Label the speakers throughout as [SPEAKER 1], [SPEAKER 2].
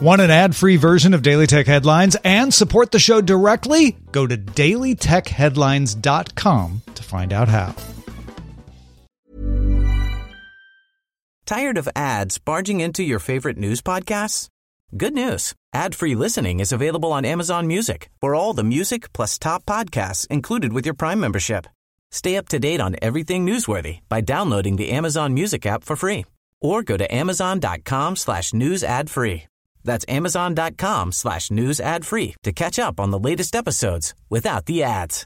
[SPEAKER 1] Want an ad-free version of Daily Tech Headlines and support the show directly? Go to dailytechheadlines.com to find out how.
[SPEAKER 2] Tired of ads barging into your favorite news podcasts? Good news. Ad-free listening is available on Amazon Music for all the music plus top podcasts included with your Prime membership. Stay up to date on everything newsworthy by downloading the Amazon Music app for free or go to amazon.com/news ad free. That's amazon.com/news ad free to catch up on the latest episodes without the ads.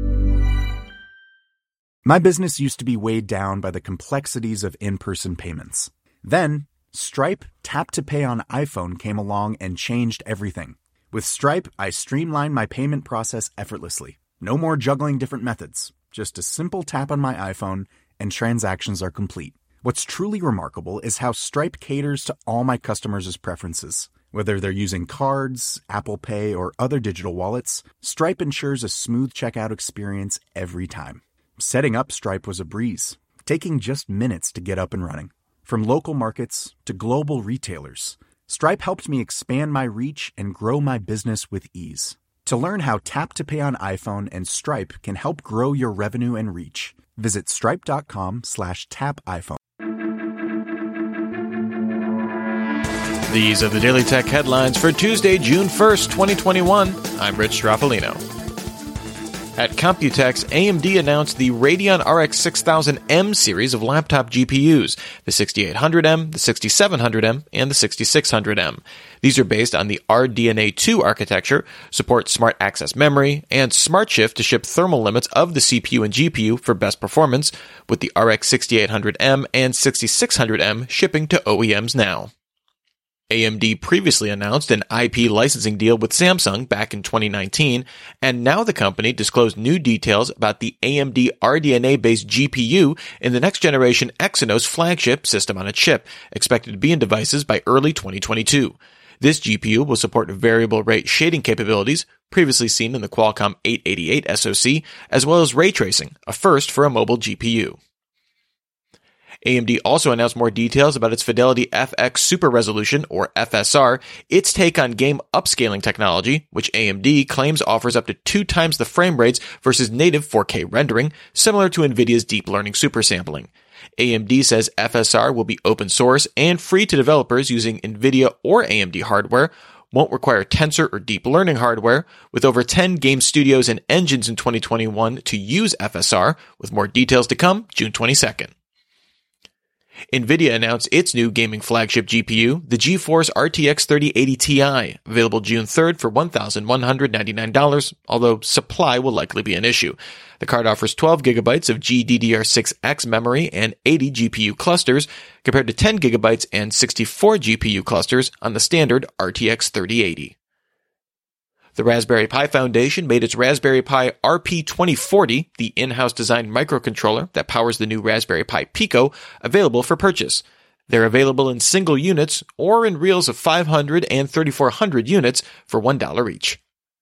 [SPEAKER 3] My business used to be weighed down by the complexities of in-person payments. Then, Stripe Tap to Pay on iPhone came along and changed everything. With Stripe, I streamlined my payment process effortlessly. No more juggling different methods. Just a simple tap on my iPhone and transactions are complete. What's truly remarkable is how Stripe caters to all my customers' preferences. Whether they're using cards, Apple Pay, or other digital wallets, Stripe ensures a smooth checkout experience every time. Setting up Stripe was a breeze, taking just minutes to get up and running. From local markets to global retailers, Stripe helped me expand my reach and grow my business with ease. To learn how Tap to Pay on iPhone and Stripe can help grow your revenue and reach, visit stripe.com/tapiphone.
[SPEAKER 4] These are the Daily Tech headlines for Tuesday, June 1st, 2021. I'm Rich Straffolino. At Computex, AMD announced the Radeon RX 6000M series of laptop GPUs, the 6800M, the 6700M, and the 6600M. These are based on the RDNA 2 architecture, support smart access memory, and SmartShift to ship thermal limits of the CPU and GPU for best performance, with the RX 6800M and 6600M shipping to OEMs now. AMD previously announced an IP licensing deal with Samsung back in 2019, and now the company disclosed new details about the AMD RDNA-based GPU in the next-generation Exynos flagship system-on-a-chip, expected to be in devices by early 2022. This GPU will support variable rate shading capabilities, previously seen in the Qualcomm 888 SoC, as well as ray tracing, a first for a mobile GPU. AMD also announced more details about its Fidelity FX Super Resolution, or FSR, its take on game upscaling technology, which AMD claims offers up to 2 times the frame rates versus native 4K rendering, similar to NVIDIA's deep learning supersampling. AMD says FSR will be open source and free to developers using NVIDIA or AMD hardware, won't require Tensor or deep learning hardware, with over 10 game studios and engines in 2021 to use FSR, with more details to come June 22nd. NVIDIA announced its new gaming flagship GPU, the GeForce RTX 3080 Ti, available June 3rd for $1,199, although supply will likely be an issue. The card offers 12 gigabytes of GDDR6X memory and 80 GPU clusters, compared to 10 gigabytes and 64 GPU clusters on the standard RTX 3080. The Raspberry Pi Foundation made its Raspberry Pi RP2040, the in-house designed microcontroller that powers the new Raspberry Pi Pico, available for purchase. They're available in single units or in reels of 500 and 3400 units for $1 each.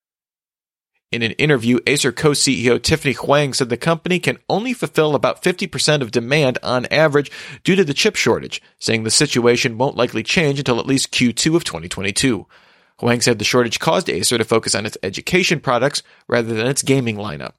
[SPEAKER 4] In an interview, Acer co-CEO Tiffany Huang said the company can only fulfill about 50% of demand on average due to the chip shortage, saying the situation won't likely change until at least Q2 of 2022. Huang said the shortage caused Acer to focus on its education products rather than its gaming lineup.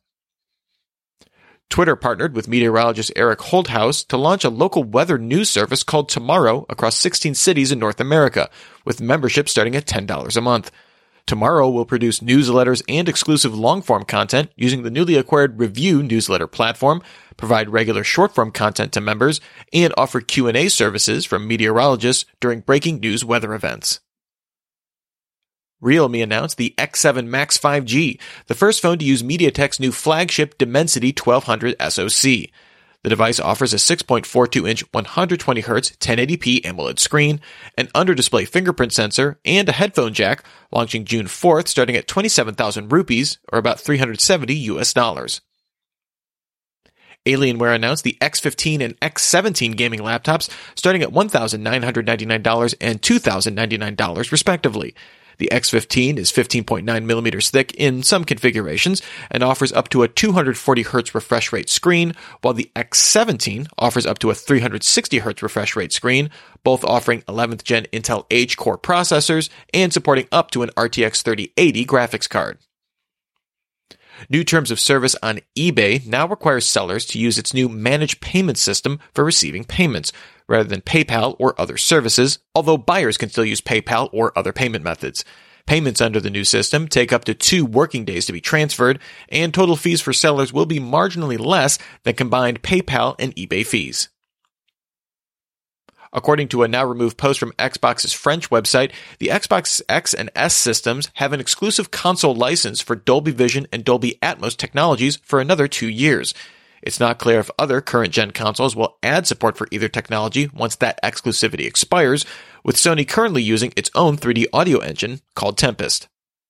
[SPEAKER 4] Twitter partnered with meteorologist Eric Holthaus to launch a local weather news service called Tomorrow across 16 cities in North America, with membership starting at $10 a month. Tomorrow will produce newsletters and exclusive long-form content using the newly acquired Review newsletter platform, provide regular short-form content to members, and offer Q&A services from meteorologists during breaking news weather events. Realme announced the X7 Max 5G, the first phone to use MediaTek's new flagship Dimensity 1200 SoC. The device offers a 6.42-inch 120Hz 1080p AMOLED screen, an under-display fingerprint sensor, and a headphone jack, launching June 4th starting at 27,000 rupees, or about $370 US. Alienware announced the X15 and X17 gaming laptops starting at $1,999 and $2,099 respectively. The X15 is 15.9 millimeters thick in some configurations and offers up to a 240 Hz refresh rate screen, while the X17 offers up to a 360 Hz refresh rate screen, both offering 11th gen Intel H-core processors and supporting up to an RTX 3080 graphics card. New terms of service on eBay now require sellers to use its new managed payment system for receiving payments, rather than PayPal or other services, although buyers can still use PayPal or other payment methods. Payments under the new system take up to 2 working days to be transferred, and total fees for sellers will be marginally less than combined PayPal and eBay fees. According to a now-removed post from Xbox's French website, the Xbox X and S systems have an exclusive console license for Dolby Vision and Dolby Atmos technologies for another 2 years. It's not clear if other current-gen consoles will add support for either technology once that exclusivity expires, with Sony currently using its own 3D audio engine called Tempest.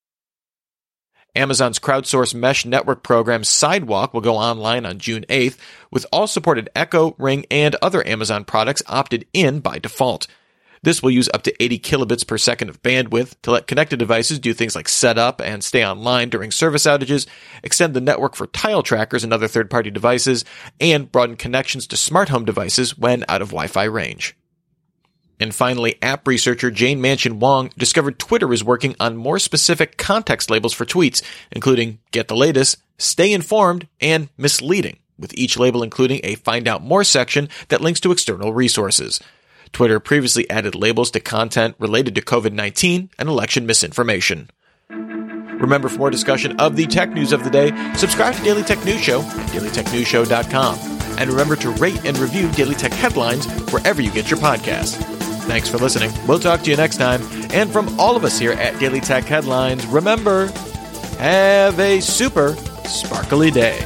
[SPEAKER 4] Amazon's crowdsourced mesh network program Sidewalk will go online on June 8th, with all supported Echo, Ring, and other Amazon products opted in by default. This will use up to 80 kilobits per second of bandwidth to let connected devices do things like set up and stay online during service outages, extend the network for tile trackers and other third-party devices, and broaden connections to smart home devices when out of Wi-Fi range. And finally, app researcher Jane Manchun Wong discovered Twitter is working on more specific context labels for tweets, including Get the Latest, Stay Informed, and Misleading, with each label including a Find Out More section that links to external resources. Twitter previously added labels to content related to COVID-19 and election misinformation. Remember, for more discussion of the tech news of the day, subscribe to Daily Tech News Show at dailytechnewsshow.com. And remember to rate and review Daily Tech Headlines wherever you get your podcasts. Thanks for listening. We'll talk to you next time. And from all of us here at Daily Tech Headlines, remember, have a super sparkly day.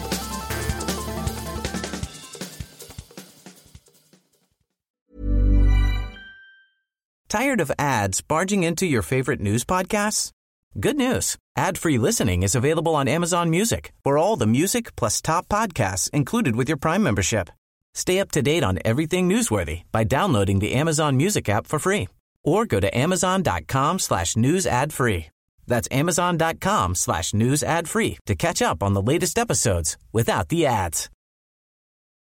[SPEAKER 2] Tired of ads barging into your favorite news podcasts? Good news. Ad-free listening is available on Amazon Music for all the music plus top podcasts included with your Prime membership. Stay up to date on everything newsworthy by downloading the Amazon Music app for free or go to amazon.com/news ad free. That's amazon.com/news ad free to catch up on the latest episodes without the ads.